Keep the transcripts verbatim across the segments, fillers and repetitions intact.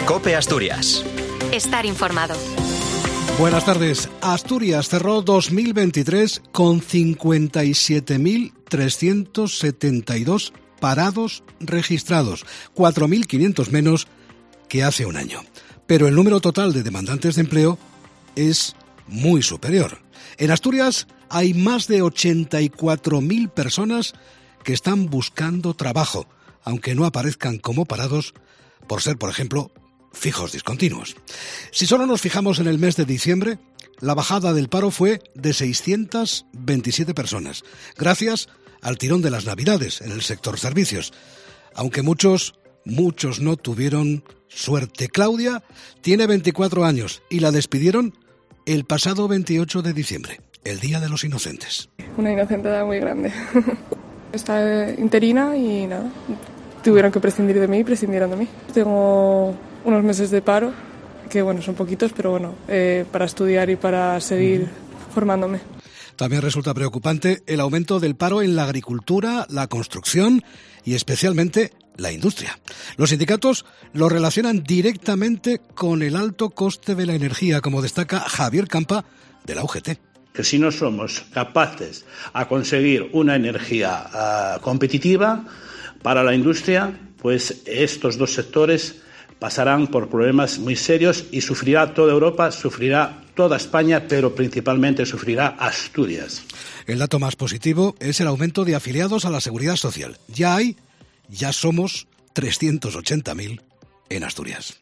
COPE Asturias. Estar informado. Buenas tardes. Asturias cerró dos mil veintitrés con cincuenta y siete mil trescientos setenta y dos parados registrados, cuatro mil quinientos menos que hace un año. Pero el número total de demandantes de empleo es muy superior. En Asturias hay más de ochenta y cuatro mil personas que están buscando trabajo, aunque no aparezcan como parados por ser, por ejemplo, fijos discontinuos. Si solo nos fijamos en el mes de diciembre, la bajada del paro fue de seiscientas veintisiete personas, gracias al tirón de las Navidades en el sector servicios. Aunque muchos, muchos no tuvieron suerte. Claudia tiene veinticuatro años y la despidieron el pasado veintiocho de diciembre, el Día de los Inocentes. Una inocentada muy grande. Está interina y nada, tuvieron que prescindir de mí y prescindieron de mí. Tengo unos meses de paro, que bueno, son poquitos, pero bueno, eh, para estudiar y para seguir formándome. También resulta preocupante el aumento del paro en la agricultura, la construcción y especialmente la industria. Los sindicatos lo relacionan directamente con el alto coste de la energía, como destaca Javier Campa de la U G T. Que si no somos capaces a conseguir una energía uh, competitiva para la industria, pues estos dos sectores pasarán por problemas muy serios y sufrirá toda Europa, sufrirá toda España, pero principalmente sufrirá Asturias. El dato más positivo es el aumento de afiliados a la Seguridad Social. Ya hay, ya somos trescientos ochenta mil en Asturias.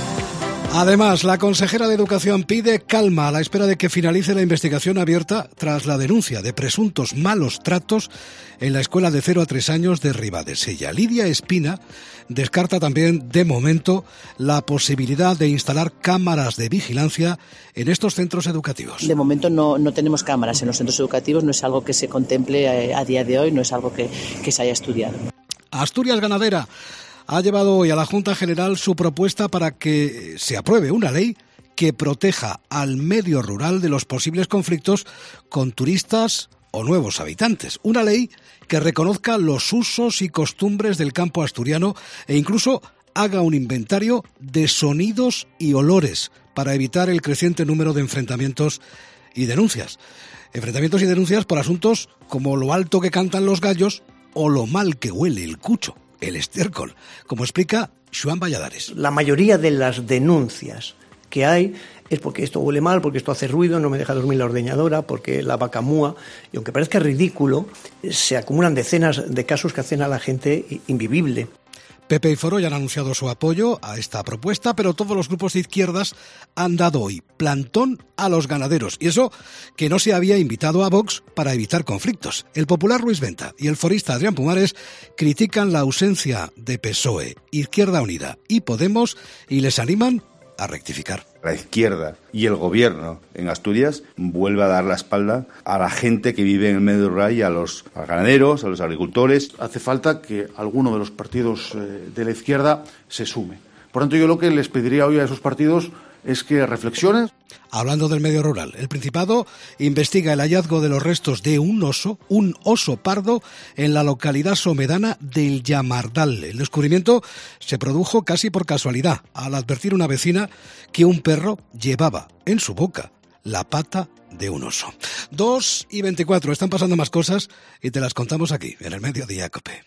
Además, la consejera de Educación pide calma a la espera de que finalice la investigación abierta tras la denuncia de presuntos malos tratos en la escuela de cero a tres años de Ribadesella. Lidia Espina descarta también, de momento, la posibilidad de instalar cámaras de vigilancia en estos centros educativos. De momento no, no tenemos cámaras en los centros educativos, no es algo que se contemple a día de hoy, no es algo que, que se haya estudiado. Asturias Ganadera ha llevado hoy a la Junta General su propuesta para que se apruebe una ley que proteja al medio rural de los posibles conflictos con turistas o nuevos habitantes. Una ley que reconozca los usos y costumbres del campo asturiano e incluso haga un inventario de sonidos y olores para evitar el creciente número de enfrentamientos y denuncias. Enfrentamientos y denuncias por asuntos como lo alto que cantan los gallos o lo mal que huele el cucho, el estiércol, como explica Joan Valladares. La mayoría de las denuncias que hay es porque esto huele mal, porque esto hace ruido, no me deja dormir la ordeñadora, porque la vaca múa, y aunque parezca ridículo, se acumulan decenas de casos que hacen a la gente invivible. P P y Foro ya han anunciado su apoyo a esta propuesta, pero todos los grupos de izquierdas han dado hoy plantón a los ganaderos. Y eso que no se había invitado a Vox para evitar conflictos. El popular Ruiz Venta y el forista Adrián Pumares critican la ausencia de P S O E, Izquierda Unida y Podemos y les animan a rectificar. La izquierda y el gobierno en Asturias vuelve a dar la espalda a la gente que vive en el medio rural y a los, a los ganaderos, a los agricultores. Hace falta que alguno de los partidos eh, de la izquierda se sume. Por tanto, yo lo que les pediría hoy a esos partidos es que reflexionen. Hablando del medio rural, el Principado investiga el hallazgo de los restos de un oso, un oso pardo, en la localidad somedana del Llamardal. El descubrimiento se produjo casi por casualidad, al advertir una vecina que un perro llevaba en su boca la pata de un oso. dos y veinticuatro, están pasando más cosas y te las contamos aquí, en el Mediodía COPE.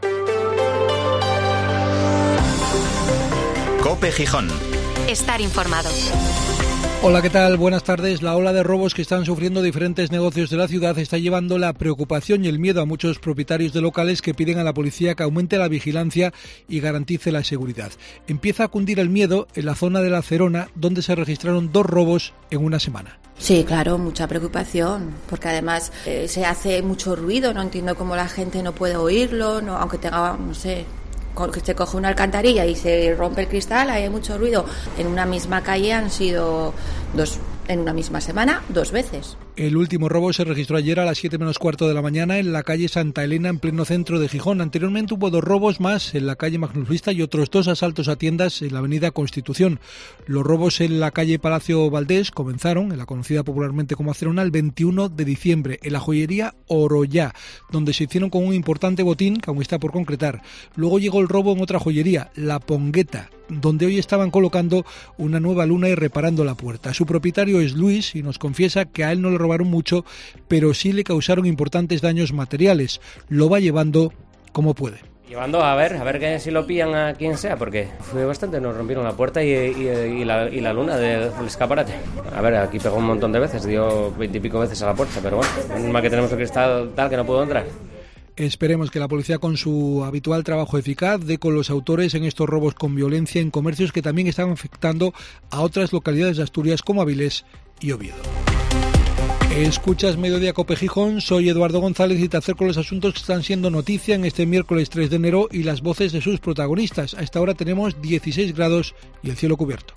COPE Gijón. Estar informado. Hola, ¿qué tal? Buenas tardes. La ola de robos que están sufriendo diferentes negocios de la ciudad está llevando la preocupación y el miedo a muchos propietarios de locales que piden a la policía que aumente la vigilancia y garantice la seguridad. Empieza a cundir el miedo en la zona de La Cerona, donde se registraron dos robos en una semana. Sí, claro, mucha preocupación, porque además eh, se hace mucho ruido, no entiendo cómo la gente no puede oírlo, no, aunque tenga, no sé, que se coge una alcantarilla y se rompe el cristal, hay mucho ruido. En una misma calle han sido dos, en una misma semana, dos veces. El último robo se registró ayer a las siete menos cuarto de la mañana en la calle Santa Elena, en pleno centro de Gijón. Anteriormente hubo dos robos más en la calle Magnus Vista y otros dos asaltos a tiendas en la avenida Constitución. Los robos en la calle Palacio Valdés comenzaron, en la conocida popularmente como Acerona, el veintiuno de diciembre, en la joyería Oroyá, donde se hicieron con un importante botín que aún está por concretar. Luego llegó el robo en otra joyería, La Pongueta, donde hoy estaban colocando una nueva luna y reparando la puerta. Su propietario es Luis y nos confiesa que a él no le robaron mucho, pero sí le causaron importantes daños materiales. Lo va llevando como puede. Llevando a ver, a ver que si lo pillan a quien sea, porque fue bastante, nos rompieron la puerta y, y, y, la, y la luna del escaparate. A ver, aquí pegó un montón de veces, dio veintipico veces a la puerta, pero bueno, es más que tenemos el cristal tal que no puedo entrar. Esperemos que la policía, con su habitual trabajo eficaz, dé con los autores en estos robos con violencia en comercios que también están afectando a otras localidades de Asturias como Avilés y Oviedo. Escuchas Mediodía Cope Gijón, soy Eduardo González y te acerco los asuntos que están siendo noticia en este miércoles tres de enero y las voces de sus protagonistas. A esta hora tenemos dieciséis grados y el cielo cubierto.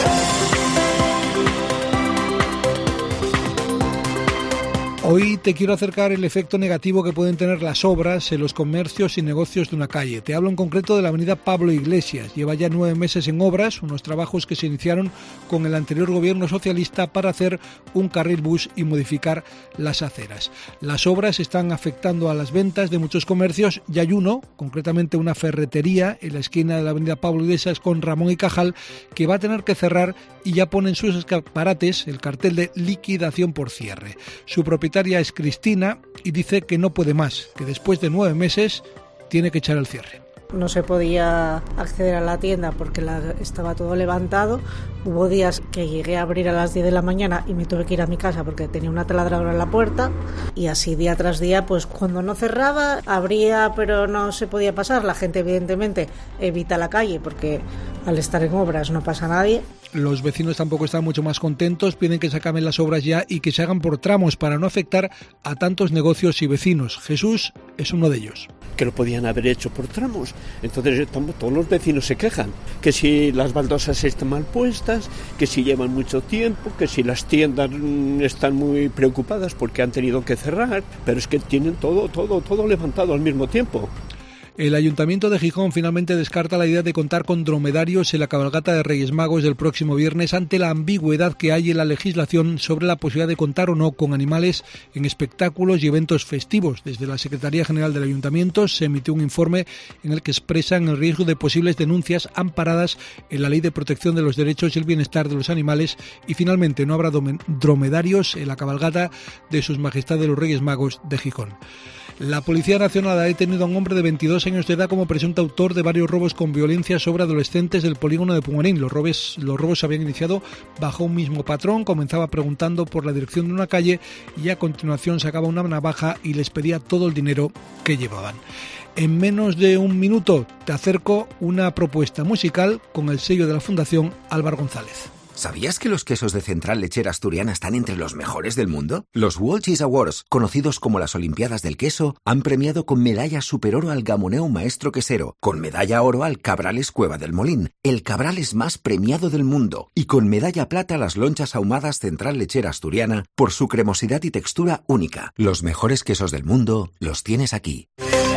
Hoy te quiero acercar el efecto negativo que pueden tener las obras en los comercios y negocios de una calle. Te hablo en concreto de la avenida Pablo Iglesias. Lleva ya nueve meses en obras, unos trabajos que se iniciaron con el anterior gobierno socialista para hacer un carril bus y modificar las aceras. Las obras están afectando a las ventas de muchos comercios y hay uno, concretamente una ferretería en la esquina de la avenida Pablo Iglesias con Ramón y Cajal, que va a tener que cerrar y ya pone en sus escaparates el cartel de liquidación por cierre. Su propietario es Cristina y dice que no puede más, que después de nueve meses tiene que echar el cierre. No se podía acceder a la tienda porque la, estaba todo levantado. Hubo días que llegué a abrir a las diez de la mañana y me tuve que ir a mi casa porque tenía una taladradora en la puerta. Y así día tras día, pues cuando no cerraba, abría pero no se podía pasar. La gente evidentemente evita la calle porque al estar en obras no pasa nadie. Los vecinos tampoco están mucho más contentos, piden que se acaben las obras ya y que se hagan por tramos para no afectar a tantos negocios y vecinos. Jesús es uno de ellos. Que lo podían haber hecho por tramos. Entonces todos los vecinos se quejan, que si las baldosas están mal puestas, que si llevan mucho tiempo, que si las tiendas están muy preocupadas porque han tenido que cerrar, pero es que tienen todo, todo, todo levantado al mismo tiempo. El Ayuntamiento de Gijón finalmente descarta la idea de contar con dromedarios en la cabalgata de Reyes Magos del próximo viernes ante la ambigüedad que hay en la legislación sobre la posibilidad de contar o no con animales en espectáculos y eventos festivos. Desde la Secretaría General del Ayuntamiento se emitió un informe en el que expresan el riesgo de posibles denuncias amparadas en la Ley de Protección de los Derechos y el Bienestar de los Animales y finalmente no habrá dromedarios en la cabalgata de Sus Majestades los Reyes Magos de Gijón. La Policía Nacional ha detenido a un hombre de veintidós años de edad como presunto autor de varios robos con violencia sobre adolescentes del polígono de Pumarín. Los robos, los robos se habían iniciado bajo un mismo patrón. Comenzaba preguntando por la dirección de una calle y a continuación sacaba una navaja y les pedía todo el dinero que llevaban. En menos de un minuto te acerco una propuesta musical con el sello de la Fundación Álvaro González. ¿Sabías que los quesos de Central Lechera Asturiana están entre los mejores del mundo? Los World Cheese Awards, conocidos como las Olimpiadas del Queso, han premiado con medalla superoro al Gamoneu Maestro Quesero, con medalla oro al Cabrales Cueva del Molín, el Cabrales más premiado del mundo, y con medalla plata a las lonchas ahumadas Central Lechera Asturiana por su cremosidad y textura única. Los mejores quesos del mundo los tienes aquí.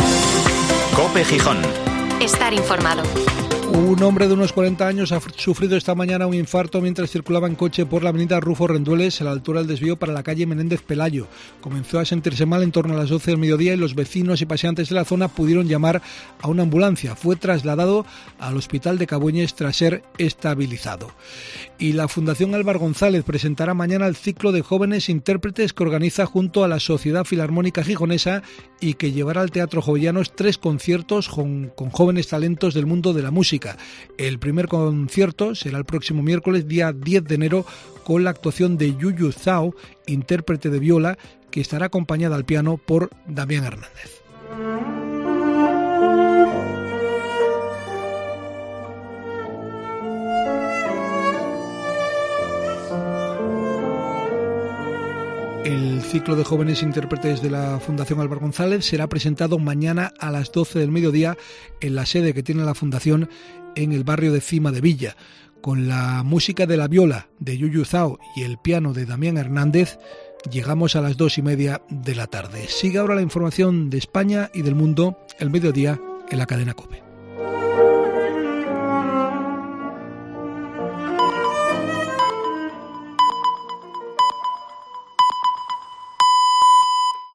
Cope Gijón. Estar informado. Un hombre de unos cuarenta años ha sufrido esta mañana un infarto mientras circulaba en coche por la avenida Rufo Rendueles a la altura del desvío para la calle Menéndez Pelayo. Comenzó a sentirse mal en torno a las doce del mediodía y los vecinos y paseantes de la zona pudieron llamar a una ambulancia. Fue trasladado al hospital de Cabueñes tras ser estabilizado. Y la Fundación Álvaro González presentará mañana el ciclo de jóvenes intérpretes que organiza junto a la Sociedad Filarmónica Gijonesa y que llevará al Teatro Jovellanos tres conciertos con, con jóvenes talentos del mundo de la música. El primer concierto será el próximo miércoles, día diez de enero, con la actuación de Yuyu Zhao, intérprete de viola, que estará acompañada al piano por Damián Hernández. El ciclo de jóvenes intérpretes de la Fundación Álvaro González será presentado mañana a las doce del mediodía en la sede que tiene la Fundación en el barrio de Cima de Villa. Con la música de la viola de Yuyu Zhao y el piano de Damián Hernández, llegamos a las dos y media de la tarde. Sigue ahora la información de España y del mundo, el mediodía, en la cadena COPE.